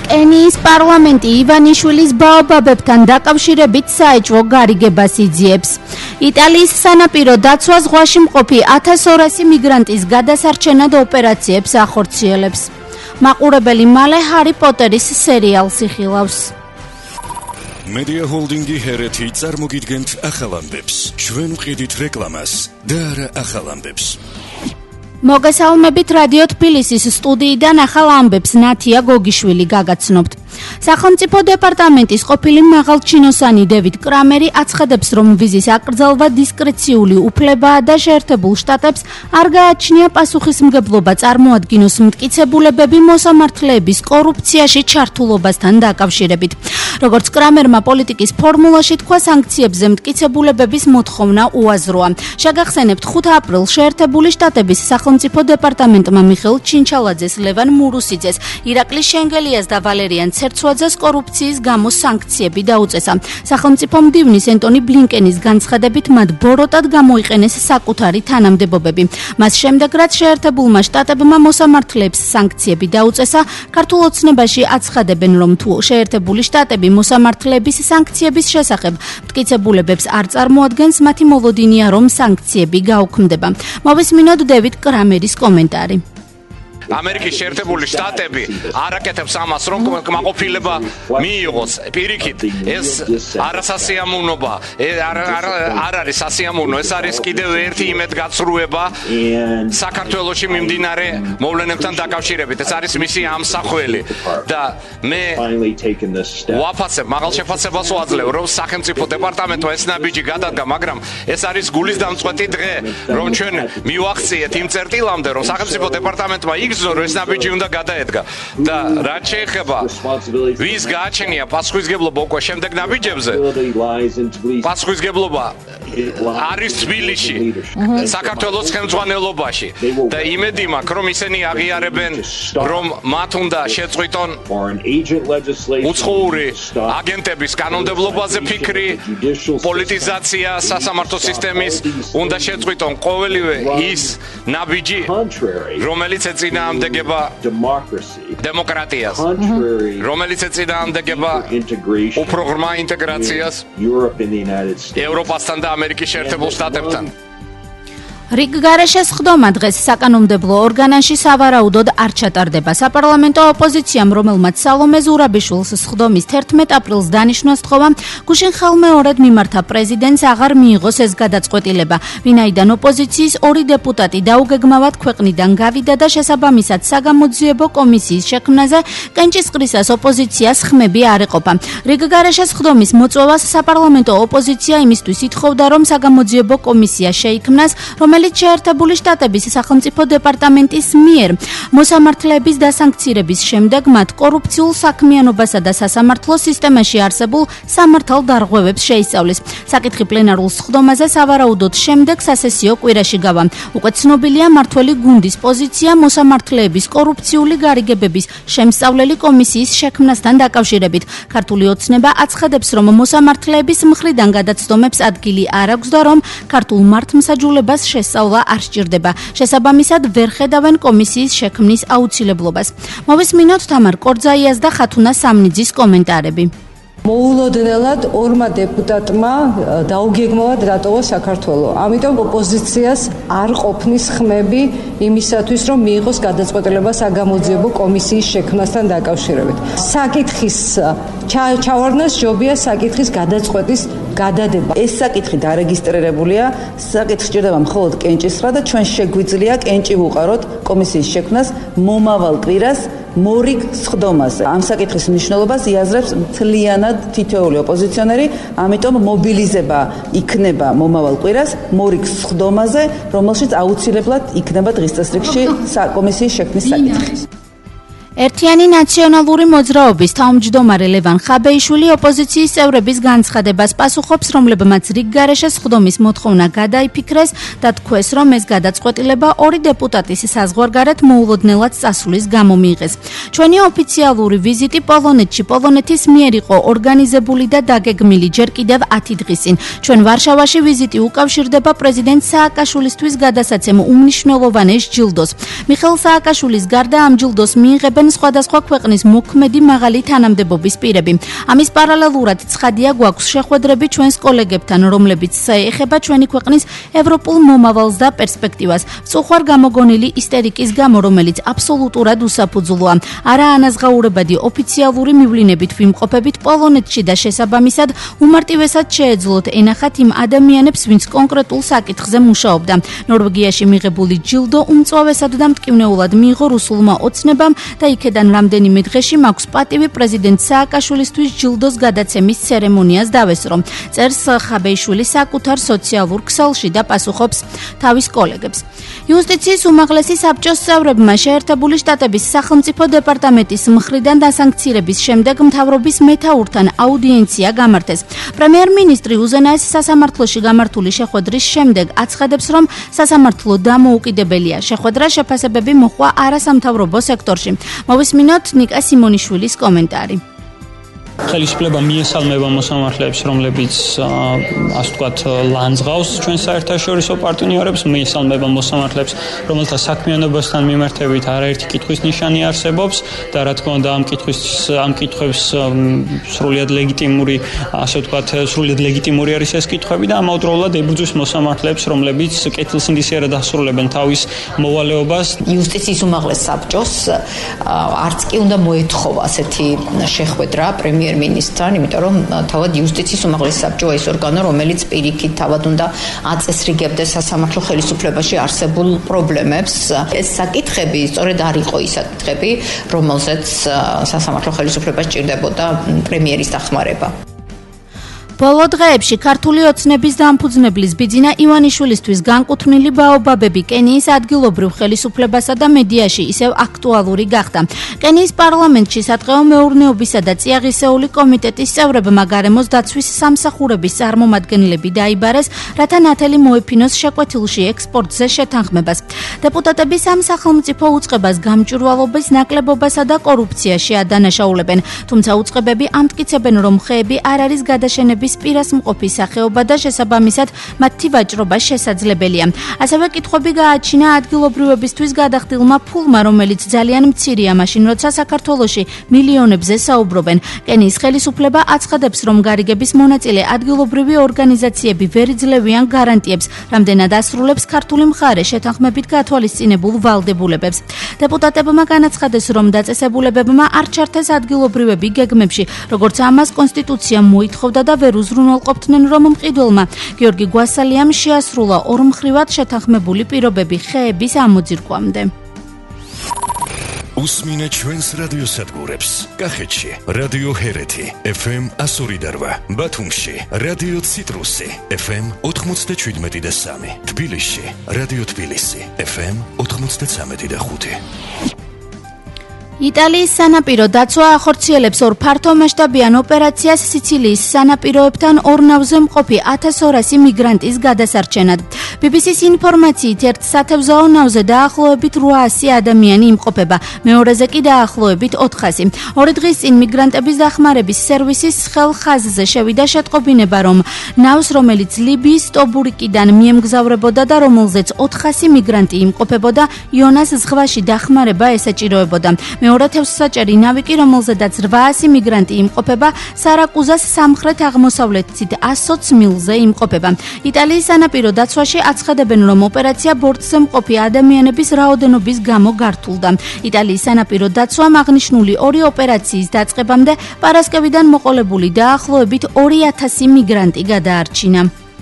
კენიის პარლამენტი ივანიშვილის ბაობაბებთან დაკავშირებით საეჭვო გარიგებას იძიებს. იტალიის სანაპირო დაცვა ზღვაში მყოფი 1200 მიგრანტის გადასარჩენად ოპერაციებს ახორციელებს. მაყურებელი მალე ჰარი პოტერის სერიალს იხილავს. Media Holdingi ჰერეთი წარმოგიდგენთ ახალ ამბებს. ჩვენ ვყიდით რეკლამას და არა ახალ ამბებს. მოგესალმებით რადიო თბილისის სტუდიიდან ახალ ამბებს ნათია გოგიშვილი გაგაცნობთ. სახელმწიფო დეპარტამენტის ყოფილი მაღალჩინოსანი დევიდ კრამერი აცხადებს, რომ ვიზის აკრძალვა დისკრეციული უფლებაა და შეერთებულ შტატებს არ გააჩნია პასუხისმგებლობა წარმოადგინოს მტკიცებულებები მოსამართლეების კორუფციაში ჩართულობასთან დაკავშირებით. როგორც კრამერმა პოლიტიკის ფორმულაში თქვა, სანქციებზე მტკიცებულებების მოთხოვნა უაზროა. შეგახსენებთ, 5 აპრილს შეერთებული შტატების სახელმწიფო დეპარტამენტმა მიხეილ ჩინჩალაძეს, ლევან მურუსიძეს, ირაკლი შენგელიას და ვალერიან ცერცვაძეს კორუფციის გამო სანქციები დაუწესა. სახელმწიფო მდივნის ენტონი ბლინკენის განცხადებით, მათ ბოროტად გამოიყენეს საკუთარი თანამდებობები. მას შემდეგ, რაც შეერთებულმა შტატებმა მოსამართლეებს სანქციები დაუწესა, ქართულ ოცნებაში აცხადებენ, რომ თუ შეერთებული შტატები მოსამართლეების სანქციების შესახებ მტკიცებულებებს არ წარმოადგენს, მათი მოლოდინია, რომ სანქციები გაუქმდება. მოვისმინოთ დევიდ კრამერის კომენტარი. ამერიკის შეერთებული შტატები არ აკეთებს ამას, რომ კმაყოფილება მიიღოს. პირიქით, ეს არასასიამოვნოა, არ არის სასიამოვნო, ეს არის კიდევ ერთი იმედგაცრუება საქართველოში მიმდინარე მოვლენებთან დაკავშირებით. ეს არის მისი ამსახველი და მე ვაფასებ, მაღალ შეფასებას ვაძლევ, რომ სახელმწიფო დეპარტამენტმა ეს ნაბიჯი გადადგა, მაგრამ ეს არის გულის დამწყვეტი დღე, რომ ჩვენ მივახციეთ იმ წერტილამდე, რომ სახელმწიფო დეპარტამენტმა რომ ეს ნაბიჯი უნდა გადაედგა და რაც შეეხება ვის გააჩენია პასუხისმგებლობა უკვე შემდეგ ნაბიჯებზე, პასუხისმგებლობა არის თბილისში, საქართველოს ხელმძღვანელობაში და იმედი მაქვს, რომ ისინი აღიარებენ, რომ მათ უნდა შეწყვიტონ უცხოური აგენტების კანონმდებლობაზე ფიქრი, პოლიტიზაცია სასამართლო სისტემის, უნდა შეწყვიტონ ყოველივე ის ნაბიჯი, რომელიც ეწინააღმდეგება დემოკრატიას, რომელიც ეწინააღმდეგება უფრო ღრმა ინტეგრაციას ევროპასთან და ამერიკის შეერთებულ შტატებთან. რიგგარეშე სხდომა დღეს საკანონმდებლო ორგანოში სავარაუდოდ არ ჩატარდება. საპარლამენტო ოპოზიციამ, რომელმაც სალომე ზურაბიშვილს სხდომის 11 აპრილს დანიშნვა სთხოვა, გუშინ ხელმეორედ მიმართა პრეზიდენტს აღარ მიიღოს ეს გადაწყვეტილება, ვინაიდან ოპოზიციის 2 დეპუტატი დაუგეგმავად ქვეყნიდან გავიდა და შესაბამისად საგამოძიებო კომისიის შექმნაზე კენჭისყრისას ოპოზიციას ხმები არ ეყოფა. რიგგარეშე სხდომის მოწვევას საპარლამენტო ოპოზიცია იმისთვის ითხოვდა, რომ საგამოძიებო კომისია შეიქმნას, რომელიც შეერთებული შტატების სახელმწიფო დეპარტამენტის მიერ მოსამართლეების დასანქცირების შემდეგ მათ კორუფციულ საქმიანობასა და სასამართლო სისტემაში არსებულ სამართალ დარღვევებს შეისწავლის. საკითხი პლენარულ სხდომაზე სავარაუდოდ შემდეგ სასესიო კვირაში გავა. უკვე ცნობილია მმართველი გუნდის პოზიცია მოსამართლეების კორუფციული გარიგებების შემსწავლელი კომისიის შექმნასთან დაკავშირებით. ქართული ოცნება აცხადებს, რომ მოსამართლეების მხრიდან გადაცდომებს ადგილი არ აქვს და რომ ქართულ მართლმსაჯულებას სწავლა არ სჭირდება. შესაბამისად ვერ ხედავენ კომისიის შექმნის აუცილებლობას. მოვისმინოთ თამარ კორძაიას და ხათუნა სამნიძის კომენტარები. მოულოდნელად 2 დეპუტატმა დაუგეგმავად დატოვა საქართველო. ამიტომ ოპოზიციას არ ყოფნის ხმები იმისათვის, რომ მიიღოს გადაწყვეტილება საგამოძიებო კომისიის შექმნასთან დაკავშირებით. საკითხის ჩავარდნას ჯობია საკითხის გადაწყვეტის გადადება. ეს საკითხი დარეგისტრირებულია, საკითხი სჭირდება მხოლოდ კენჭისყრა და ჩვენ შეგვიძლია კენჭი ვუყაროთ კომისიის შექმნას მომავალ კვირას მორიგ სხდომაზე. ამ საკითხის მნიშვნელობას იაზრებს მთლიანად თითოეული ოპოზიციონერი, ამიტომ მობილიზება იქნება მომავალ კვირას მორიგ სხდომაზე, რომელშიც აუცილებლად იქნება დღის წესრიგში კომისიის შექმნის საკითხი. ერთიანი ნაციონალური მოძრაობის თავმჯდომარე ლევან ხაბეიშვილი ოპოზიციის წევრების განცხადებას პასუხობს, რომლებმაც რიგგარეშე სხდომის მოთხოვნა გადაიფიქრეს და თქვეს, რომ ეს გადაწყვეტილება 2 დეპუტატის საზღვარგარეთ მოულოდნელად წასვლის გამო მიიღეს. ჩვენი ოფიციალური ვიზიტი პოლონეთში პოლონეთის მიერ იყო ორგანიზებული და დაგეგმილი ჯერ კიდევ 10 დღის წინ. ჩვენ ვარშავაში ვიზიტი უკავშირდება პრეზიდენტ სააკაშვილისთვის გადასაცემ უმნიშვნელოვანეს ჯილდოს. მიხეილ სააკაშვილის გარდა ამ ჯილდოს მიიღებენ არიან სხვადასხვა ქვეყნის მოქმედი მაღალი თანამდებობის პირები. ამის პარალელურად ცხადია გვაქვს შეხვედრები ჩვენს კოლეგებთან, რომლებიც ეხება ჩვენი ქვეყნის ევროპულ მომავალს და პერსპექტივას. ვწუხარ გამოგონილი ისტერიკის გამო, რომელიც აბსოლუტურად უსაფუძვლოა. არა ანაზღაურებადი ოფიციალური მივლინებით ვიმყოფებით პოლონეთში და შესაბამისად უმარტივესად შეეძლოთ ენახათ იმ ადამიანებს, ვინც კონკრეტულ საკითხზე მუშაობდა. ნორვეგიაში მიღებული ჯილდო უმწვავესად და მტკივნეულად მიიღო რუსულმა ოცნებამ და იქედან რამდენიმე დღეში მაქვს პატივი პრეზიდენტ სააკაშვილისთვის ჯილდოს გადაცემის ცერემონიას დავესწრო. წერს ხაბეიშვილი საკუთარ სოციალურ ქსელში და პასუხობს თავის კოლეგებს. იუსტიციის უმაღლესი საბჭოს წევრებმა შეერთებული შტატების სახელმწიფო დეპარტამენტის მხრიდან დასანქცირების შემდეგ მთავრობის მეთაურთან აუდიენცია გამართეს. პრემიერ-მინისტრი უზენაეს სასამართლოში გამართული შეხვედრის შემდეგ აცხადებს, რომ სასამართლო დამოუკიდებელია. შეხვედრა შეფასებები მოჰყვა არასამთავრობო სექტორში. მოვისმინოთ ნიკა სიმონიშვილის კომენტარი. ხელისუფლება მიესალმება მოსამართლეებს, რომლებიც ასე ვთქვათ ლანძღავს ჩვენ საერთაშორისო პარტნიორებს, მიესალმება მოსამართლეებს, რომელთა საქმიანობასთან მიმართებით არაერთი კითხვის ნიშანი არსებობს და რა თქმა უნდა ამ კითხვებს სრულიად ლეგიტიმური არის ეს კითხვები და ამავდროულად ებრძვის მოსამართლეებს, რომლებიც კეთილსინდისიერად ასრულებენ თავის მოვალეობას. იუსტიციის უმაღლეს საბჭოს არც კი უნდა მოეთხოვა ასეთი შეხვედრა პრემიერ-მინისტრთან, იმიტომ რომ თავად იუსტიციის უმაღლესი საბჭოა ის ორგანო, რომელიც პირიქით თავად უნდა აწესრიგებდეს სასამართლო ხელისუფლებაში არსებულ პრობლემებს. ეს საკითხები სწორედ არ იყო ის საკითხები, რომელზეც სასამართლო ხელისუფლებას სჭირდებოდა პრემიერის დახმარება. ბოლო დღეებში ქართული ოცნების დამფუძნებლის ბიძინა ივანიშვილისთვის განკუთვნილი ბაობაბები კენიის ადგილობრივ ხელისუფლებასა და მედიაში ისევ აქტუალური გახდა. კენიის პარლამენტში სატყეო მეურნეობისა და წიაღისეული კომიტეტის წევრებმა გარემოს დაცვის სამსახურების წარმომადგენლები დაიბარეს, რათა ნათელი მოეფინოს შეკვეთილში ექსპორტზე შეთანხმებას. დეპუტატები სამ სახელმწიფო უწყებას გამჭვირვალობის, ნაკლებობასა და კორუფციაში ადანაშაულებენ, თუმცა უწყებები ამტკიცებენ, რომ ხეები არ არის გადაშენების პირას მყოფი სახეობა და შესაბამისად მათი ვაჭრობა შესაძლებელია. ასევე კითხვები გააჩინა ადგილობრივებისთვის გადახდილმა ფულმა, რომელიც ძალიან მცირეა მაშინ, როცა საქართველოში მილიონებზე საუბრობენ. კენიის ხელისუფლება აცხადებს, რომ გარიგების მონაწილე ადგილობრივი ორგანიზაციები ვერ იძლევიან გარანტიებს, რამდენად ასრულებს ქართული მხარე შეთანხმებით გათვალისწინებულ ვალდებულებებს. დეპუტატებმა განაცხადეს, რომ დაწესებულებებმა არ ჩართეს ადგილობრივები გეგმებში, როგორც ამას კონსტიტუცია მოითხოვდა და ვერ უზრუნველყოფდნენ, რომ მყიდველმა გიორგი გვასალიამ შეასრულა ორმხრივად შეთანხმებული პირობები ხეების ამოძირკვამდე. უსმინე ჩვენს რადიოსადგურებს. კახეთში რადიო ჰერეთი FM 102.8, ბათუმში რადიო ციტრუსი FM 97.3, თბილისში რადიო თბილისი FM 93.5. იტალიის სანაპირო დაცვა ახორციელებს ორ ფართომასშტაბიან ოპერაციას სიცილიის სანაპიროებთან ორ ნავზე მყოფი 1200 მიგრანტის გადასარჩენად. BBC-ს ინფორმაციით ერთ სათევზაო ნავზე დაახლოებით 800 ადამიანი იმყოფება, მეორეზე კი დაახლოებით 400. ორი დღის წინ მიგრანტების დახმარების სერვისის ხელხაზზე შევიდა შეტყობინება, რომ ნავს, რომელიც ლიბიის ტობრუკიდან მიემგზავრებოდა და რომელზეც 400 მიგრანტი იმყოფებოდა, იონას ზღვაში დახმარება ესაჭიროებოდა. მეორე თევზსაჭერი ნავი კი, რომელზედაც 800 მიგრანტი იმყოფება, სარაკუზას სამხრეთ-აღმოსავლეთით 120 მილზე იმყოფება. იტალიის სანაპირო დაცვაში აცხადებენ, რომ ოპერაცია ბორტზე მყოფი ადამიანების რაოდენობის გამო გართულდა. იტალიის სანაპირო დაცვამ აღნიშნული ორი ოპერაციის დაწყებამდე პარასკევიდან მოყოლებული დაახლოებით 2000 მიგრანტი გადაარჩინა.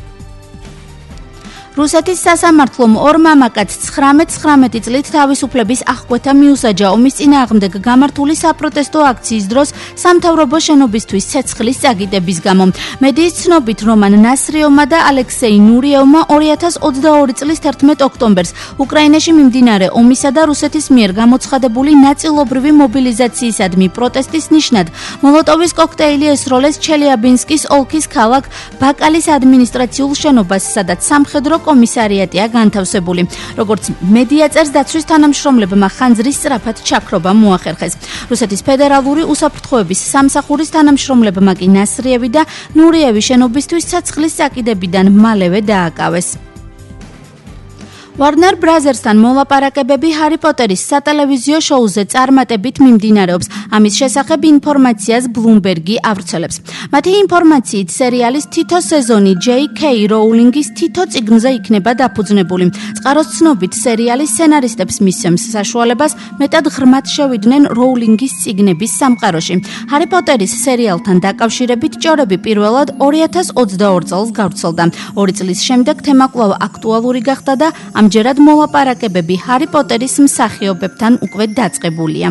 რუსეთის სასამართლომ ორ მამაკაცს 19 წლით თავისუფლების აღკვეთა მიუსაჯა ომის წინააღმდეგ გამართული საპროტესტო აქციის დროს სამთავრობო შენობისთვის ცეცხლის წაგიდების გამო. მედიის ცნობით, რომან ნასრიოვმა და ალექსეი ნურიევმა 2022 წლის 11 ოქტომბერს უკრაინაში მიმდინარე ომისა და რუსეთის მიერ გამოცხადებული ნაწილობრივი მობილიზაციისადმი პროტესტის ნიშნად მოლოტოვის კოქტეილი ესროლეს ჩელიაბინსკის ოლქის ქალაქ ბაკალის ადმინისტრაციულ შენობას, სადაც სამხედრო კომისარიატია განთავსებული. როგორც მედია წერს, დაცვის თანამშრომლებმა ხანძრის სწრაფად ჩაქრობა მოახერხეს. რუსეთის ფედერალური უსაფრთხოების სამსახურის თანამშრომლებმა კი ნასრიევი და ნურიევი შენობისთვის ცეცხლის წაკიდებიდან მალევე დააკავეს. Warner Brothers-თან მოლაპარაკებები ჰარი პოტერის სატელევიზიო შოუზე წარმატებით მიმდინარეობს. ამის შესახებ ინფორმაციას Bloomberg-ი ავრცელებს. მათი ინფორმაციით, სერიალის თითო სეზონი J.K. Rowling-ის თითო წიგნზე იქნება დაფუძნებული. წყაროს ცნობით, სერიალის სცენარისტებს მისცემს საშუალებას მეტად ღრმად შევიდნენ Rowling-ის წიგნების სამყაროში. ჰარი პოტერის სერიალთან დაკავშირებით ჭორები პირველად 2022 წელს გავრცელდა. 2 წლის შემდეგ თემა კვლავ აქტუალური გახდა და ამჯერად მოლაპარაკებები ჰარი პოტერის მსახიობებთან უკვე დაწყებულია.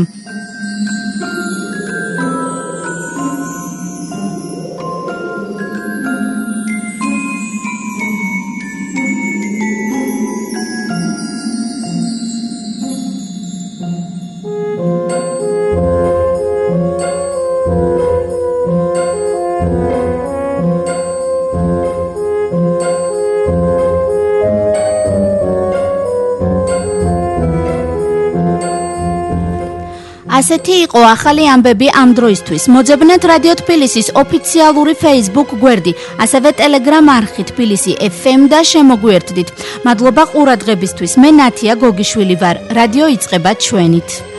ასეთი იყო ახალი ამბები ამ დროისთვის. მოძებნეთ რადიო თბილისის ოფიციალური Facebook გვერდი, ასევე Telegram არხი თბილისი FM და შემოგვიერთდით. მადლობა ყურადღებისთვის. მე ნათია გოგიშვილი ვარ. რადიო იწყება ჩვენით.